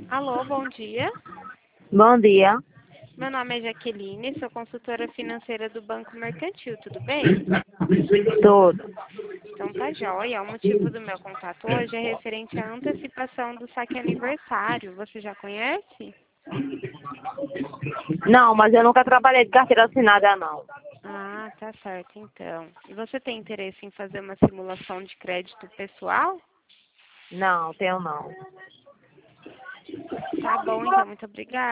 Alô, bom dia. Bom dia. Meu nome é Jaqueline, sou consultora financeira do Banco Mercantil, tudo bem? Tudo. Então tá jóia. O motivo do meu contato hoje é referente à antecipação do saque aniversário. Você já conhece? Não, mas eu nunca trabalhei de carteira assinada, não. Ah, tá certo, então. E você tem interesse em fazer uma simulação de crédito pessoal? Não, tenho não. Tá bom, então, muito obrigada.